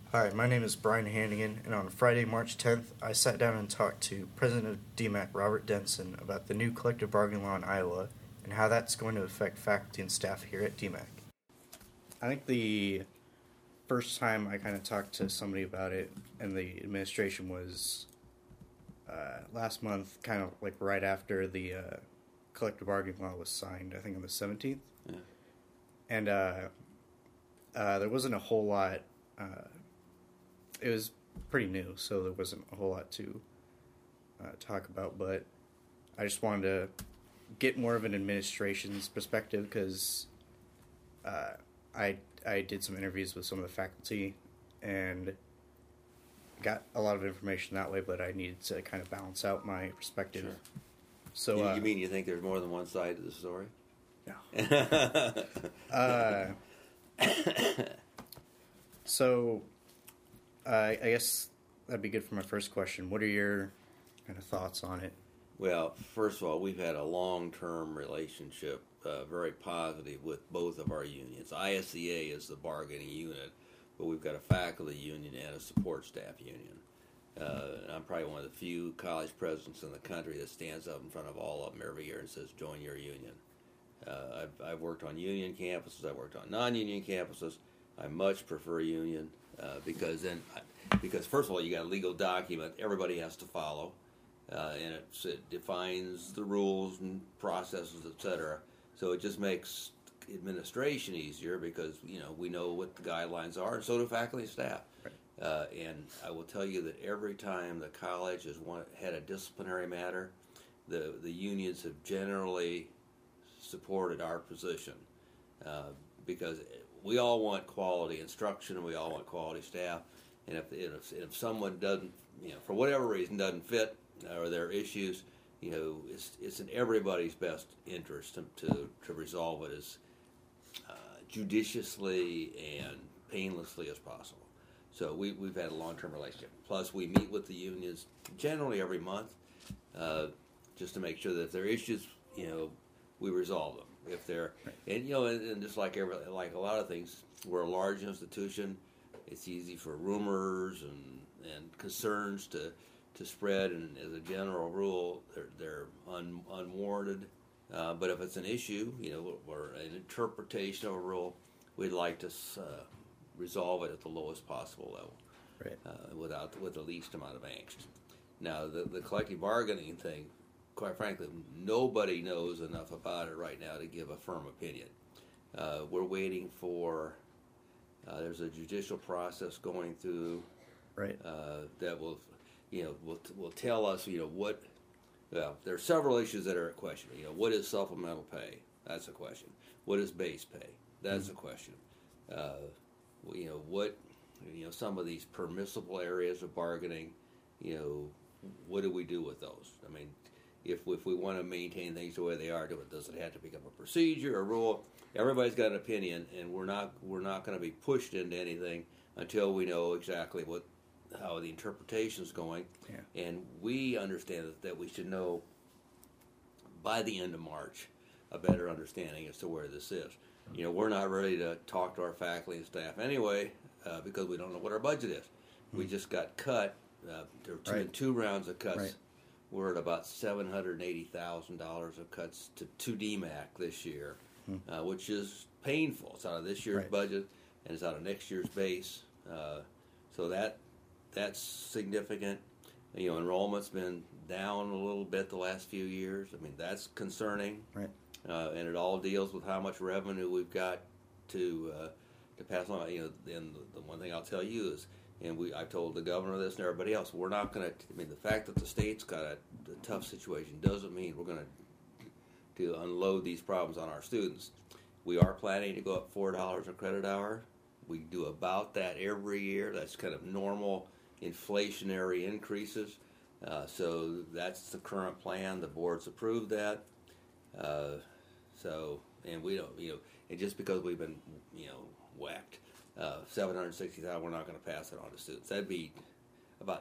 Hi, my name is Brian Hannigan, and on Friday, March 10th, I sat down and talked to President of DMAC, Robert Denson, about the new collective bargaining law in Iowa and how that's going to affect faculty and staff here at DMAC. I think the first time I kind of talked to somebody about it and the administration was last month, kind of like right after the collective bargaining law was signed, I think on the 17th. Yeah. And there wasn't a whole lot. It was pretty new, so there wasn't a whole lot to talk about, but I just wanted to get more of an administration's perspective because I did some interviews with some of the faculty and got a lot of information that way, but I needed to kind of balance out my perspective. Sure. So you mean you think there's more than one side to the story? No. So I guess that'd be good for my first question. What are your kind of thoughts on it? Well, first of all, we've had a long-term relationship, very positive with both of our unions. ISCA is the bargaining unit, but we've got a faculty union and a support staff union. And I'm probably one of the few college presidents in the country that stands up in front of all of them every year and says, join your union. I've worked on union campuses. I've worked on non-union campuses. I much prefer union because first of all, you got a legal document everybody has to follow, and it defines the rules and processes, etc. So it just makes administration easier because we know what the guidelines are, and so do faculty and staff. Right. And I will tell you that every time the college has had a disciplinary matter, the unions have generally supported our position because we all want quality instruction and we all want quality staff. And if someone doesn't, for whatever reason, doesn't fit or there are issues, it's in everybody's best interest to resolve it as judiciously and painlessly as possible. So we've had a long-term relationship. Plus, we meet with the unions generally every month just to make sure that if there are issues, we resolve them. If they're and just like a lot of things, we're a large institution. It's easy for rumors and concerns to spread, and as a general rule, they're unwarranted. But if it's an issue, or an interpretation of a rule, we'd like to resolve it at the lowest possible level, right? With the least amount of angst. Now, the collective bargaining thing, quite frankly, nobody knows enough about it right now to give a firm opinion. We're waiting for. There's a judicial process going through, right? That will tell us, what. Well, there are several issues that are at question. What is supplemental pay? That's a question. What is base pay? That's a question. What, some of these permissible areas of bargaining, what do we do with those? I mean, if we want to maintain things the way they are, does it have to become a procedure, a rule? Everybody's got an opinion, and we're not going to be pushed into anything until we know exactly how the interpretation's going. Yeah. And we understand that we should know by the end of March a better understanding as to where this is. We're not ready to talk to our faculty and staff anyway because we don't know what our budget is. We just got cut. There were two rounds of cuts. Right. We're at about $780,000 of cuts to DMAC this year, which is painful. It's out of this year's budget, and it's out of next year's base. So that's significant. Enrollment's been down a little bit the last few years. I mean, that's concerning. Right. And it all deals with how much revenue we've got to pass on. And the one thing I'll tell you is, I've told the governor this and everybody else, we're not going to. I mean, the fact that the state's got a tough situation doesn't mean we're going to unload these problems on our students. We are planning to go up $4 a credit hour. We do about that every year. That's kind of normal inflationary increases. So that's the current plan. The board's approved that. And we don't, and just because we've been, whacked, $760,000, we're not going to pass it on to students. That'd be about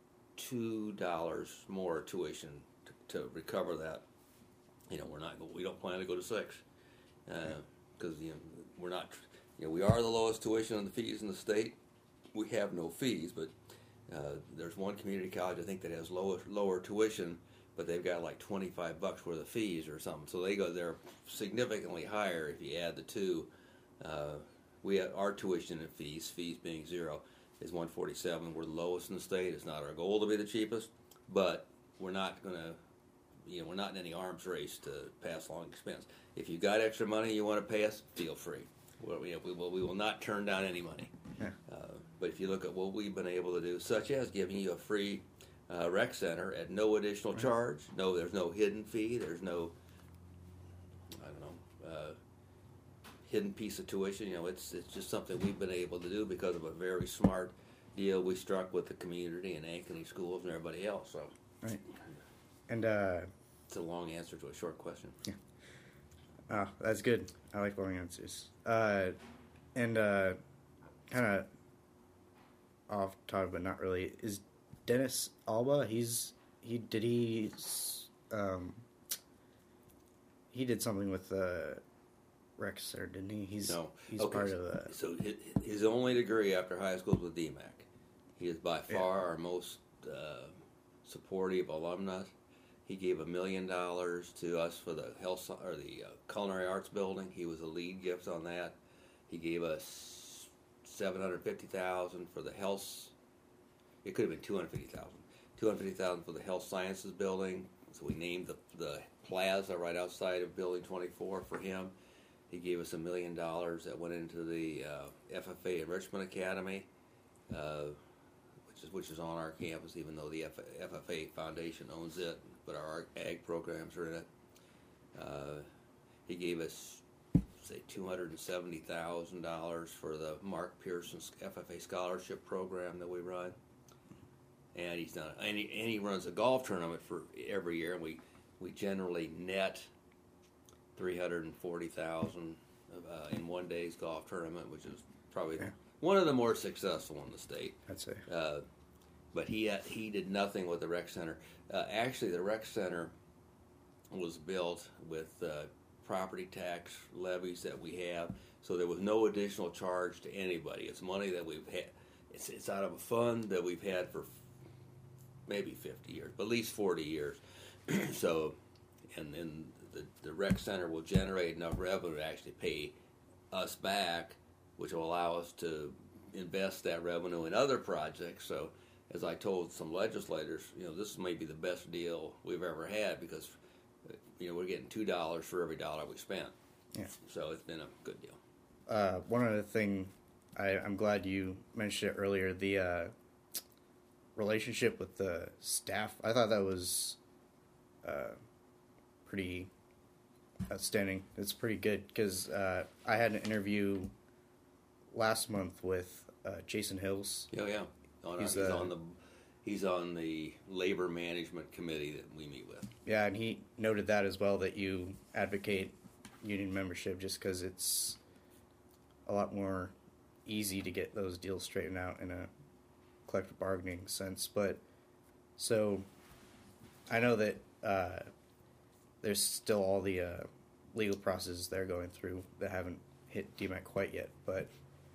$2 more tuition to recover that. We don't plan to go to 6 because we're not. We are the lowest tuition on the fees in the state. we have no fees, but there's one community college I think that has lower tuition, but they've got like $25 worth of fees or something. So they're significantly higher if you add the two. We have our tuition and fees being zero, is $147. We're the lowest in the state. It's not our goal to be the cheapest, but we're not going to. We're not in any arms race to pass along expense. If you've got extra money you want to pay us, feel free. We will not turn down any money. Yeah. But if you look at what we've been able to do, such as giving you a free rec center at no additional charge, there's no hidden fee, there's no, hidden piece of tuition. It's just something we've been able to do because of a very smart deal we struck with the community and Ankeny schools and everybody else. So, right. And it's a long answer to a short question. Yeah. Oh, that's good. I like long answers. And kind of off topic, but not really. Is Dennis Alba? He did something with Rex Center, didn't he? He's okay. Part of that. So his only degree after high school was with DMAC. He is by far our most supportive alumnus. He gave $1 million to us for the culinary arts building. He was a lead gift on that. He gave us $750,000 for the health. It could have been $250,000. $250,000 for the health sciences building. So we named the plaza right outside of Building 24 for him. He gave us $1 million that went into the FFA Enrichment Academy, which is on our campus, even though the FFA Foundation owns it, but our ag programs are in it. He gave us, say, $270,000 for the Mark Pearson FFA Scholarship Program that we run. And he runs a golf tournament for every year, and we generally net $340,000 in one day's golf tournament, which is probably one of the more successful in the state. I'd say. But he did nothing with the rec center. Actually, the rec center was built with property tax levies that we have, so there was no additional charge to anybody. It's money that we've had. It's out of a fund that we've had for maybe 50 years, but at least 40 years. So, and then the rec center will generate enough revenue to actually pay us back, which will allow us to invest that revenue in other projects. So, as I told some legislators, this may be the best deal we've ever had because, we're getting $2 for every dollar we spent. Yeah. So it's been a good deal. One other thing, I'm glad you mentioned it earlier, the relationship with the staff. I thought that was pretty outstanding. It's pretty good because I had an interview last month with Jason Hills. Oh, yeah. He's on the labor management committee that we meet with. Yeah, and he noted that as well, that you advocate union membership just because it's a lot more easy to get those deals straightened out in a collective bargaining sense. But so I know that there's still all the legal processes they're going through that haven't hit DMAC quite yet. But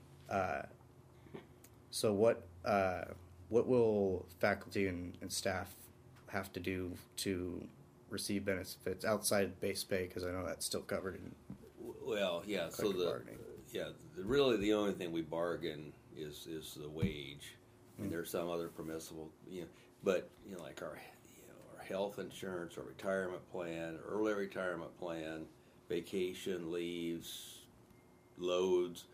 so what will faculty and staff have to do to receive benefits outside base pay? Because I know that's still covered in. Well, yeah. So really the only thing we bargain is the wage. And there's some other permissible, but like our health insurance, our retirement plan, early retirement plan, vacation leaves, loads.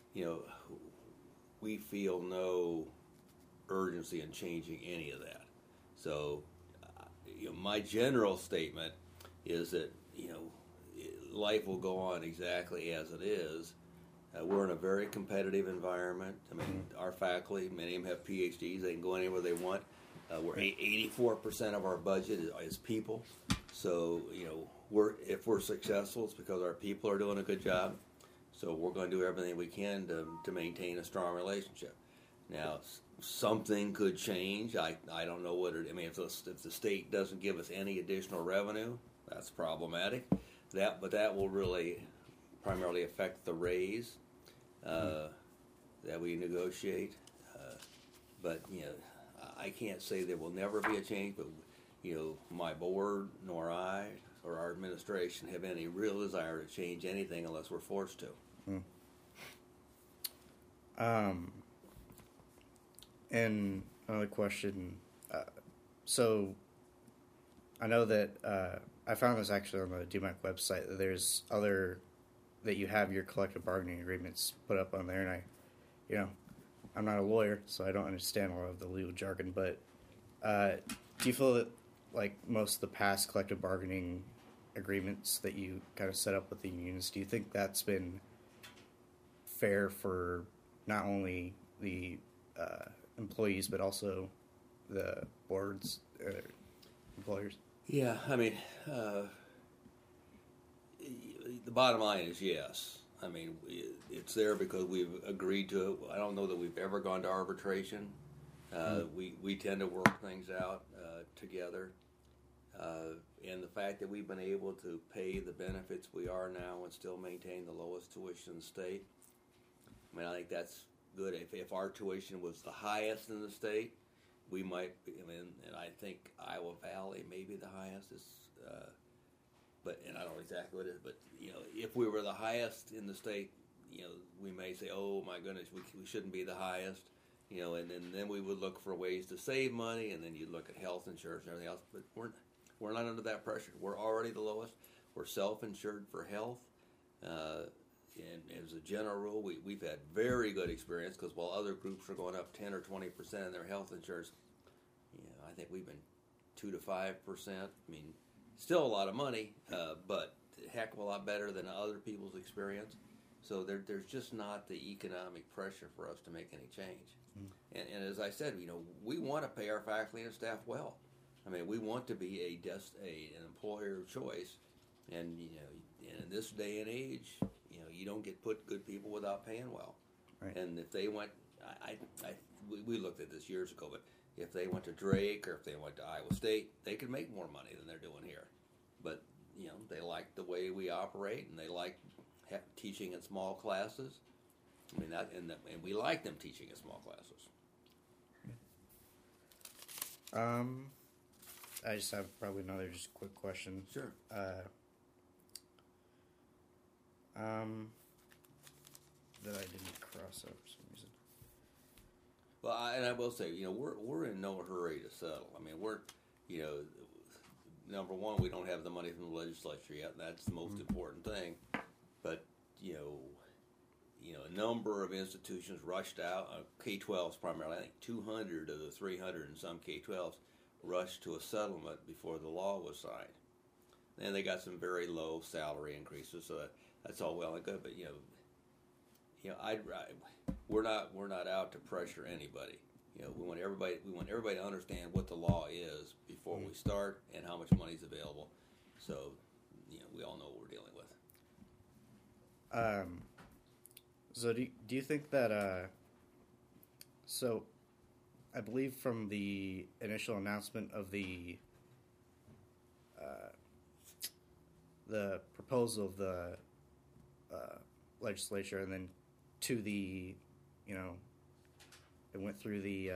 We feel no urgency in changing any of that. So, my general statement is that life will go on exactly as it is. We're in a very competitive environment. I mean, our faculty, many of them have PhDs. They can go anywhere they want. We're 84% of our budget is people. So, if we're successful, it's because our people are doing a good job. So we're going to do everything we can to maintain a strong relationship. Now, something could change. I don't know what it. I mean, if the state doesn't give us any additional revenue, that's problematic. But that will really primarily affect the raise that we negotiate. But I can't say there will never be a change. But my board nor I or our administration have any real desire to change anything unless we're forced to. And another question. So I know that I found this actually on the DMAC website that there's that you have your collective bargaining agreements put up on there, and I'm not a lawyer, so I don't understand a lot of the legal jargon, but do you feel that like most of the past collective bargaining agreements that you kind of set up with the unions, do you think that's been fair for not only the employees but also the boards, employers? Yeah, I mean, the bottom line is yes. I mean, it's there because we've agreed to it. I don't know that we've ever gone to arbitration. We tend to work things out together. And the fact that we've been able to pay the benefits we are now and still maintain the lowest tuition in the state, I mean, I think that's good. If our tuition was the highest in the state, we might, and I think Iowa Valley may be the highest. And I don't know exactly what it is, but if we were the highest in the state, we may say, oh my goodness, we shouldn't be the highest, and then we would look for ways to save money, and then you'd look at health insurance and everything else. But we're not under that pressure. We're already the lowest. We're self-insured for health, and as a general rule, we've had very good experience because while other groups are going up 10 or 20% in their health insurance, I think we've been 2 to 5%. I mean, still a lot of money, but a heck of a lot better than other people's experience. So there's just not the economic pressure for us to make any change. And as I said, we want to pay our faculty and staff well. I mean, we want to be an employer of choice, and in this day and age, you don't get put good people without paying well. Right. And if they went, we looked at this years ago, but if they went to Drake or if they went to Iowa State, they could make more money than they're doing here. But they like the way we operate, and they like teaching in small classes. I mean, and we like them teaching in small classes. I just have probably another just quick question. Sure. That I didn't cross out for some reason. Well, I will say, we're in no hurry to settle. I mean, we're, number one, we don't have the money from the legislature yet, and that's the most important thing. But, a number of institutions rushed out, K-12s primarily, I think 200 of the 300 and some K-12s rushed to a settlement before the law was signed. And they got some very low salary increases, so that's all well and good. But we're not out to pressure anybody. We want everybody to understand what the law is before we start and how much money is available. So we all know what we're dealing with. So do you think that so I believe from the initial announcement of the proposal of the legislature, and then to the, it went through the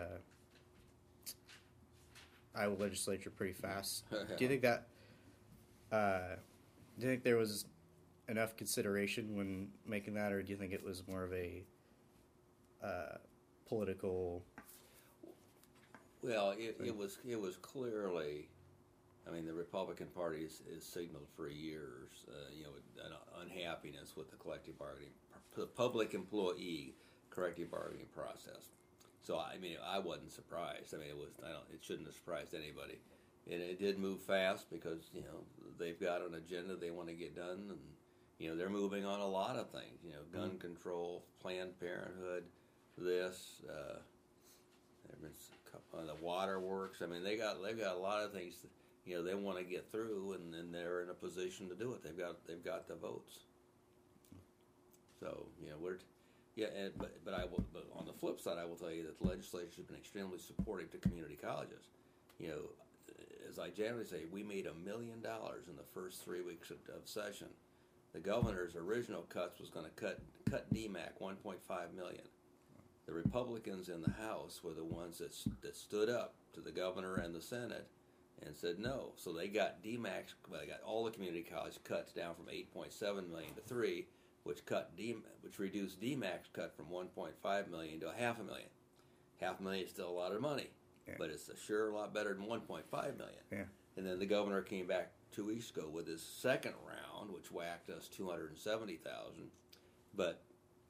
Iowa legislature pretty fast. Do you think that, do you think there was enough consideration when making that, or do you think it was more of a political? Well, it was clearly. I mean, the Republican Party has signaled for years, an unhappiness with the collective bargaining, the public employee collective bargaining process. So, I mean, I wasn't surprised. I mean, it shouldn't have surprised anybody. And it did move fast because, they've got an agenda they want to get done, and, they're moving on a lot of things, gun control, Planned Parenthood, this, the waterworks. I mean, they've got a lot of things that, they want to get through, and then they're in a position to do it. They've got the votes. So but on the flip side, I will tell you that the legislature has been extremely supportive to community colleges. As I generally say, we made $1 million in the first 3 weeks of session. The governor's original cuts was going to cut DMAC $1.5 million. The Republicans in the House were the ones that stood up to the governor and the Senate and said no. So they got DMACC. Well, they got all the community college cuts down from 8.7 million to 3, which reduced DMACC's cut from 1.5 million to $500,000. $500,000 is still a lot of money, but it's a lot better than 1.5 million. Yeah. And then the governor came back 2 weeks ago with his second round, which whacked us 270,000. But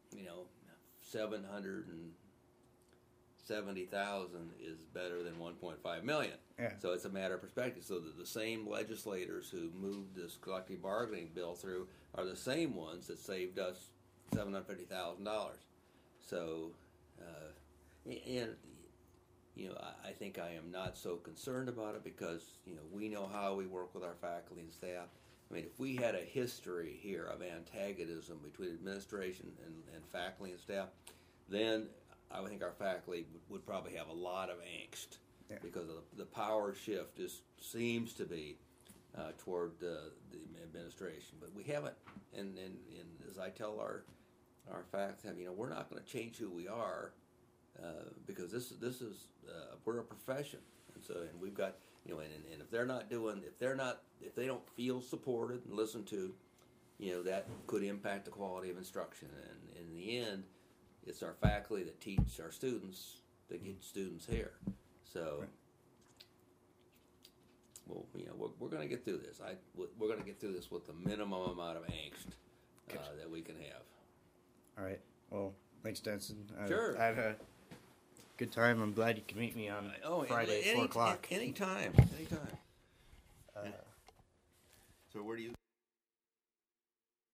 770,000 is better than 1.5 million. Yeah. So it's a matter of perspective. So the same legislators who moved this collective bargaining bill through are the same ones that saved us $750,000. So, I think I am not so concerned about it because we know how we work with our faculty and staff. I mean, if we had a history here of antagonism between administration and faculty and staff, then I would think our faculty would probably have a lot of angst because of the power shift seems to be toward the administration. But we haven't, and as I tell our faculty, we're not going to change who we are because this is we're a profession, and we've got and if they don't feel supported and listened to, that could impact the quality of instruction. And in the end, it's our faculty that teach our students that get students here. So, well, we're going to get through this. We're going to get through this with the minimum amount of angst that we can have. All right. Well, thanks, Denson. Sure. I had a good time. I'm glad you could meet me on Friday at 4 o'clock. Anytime. So where do you...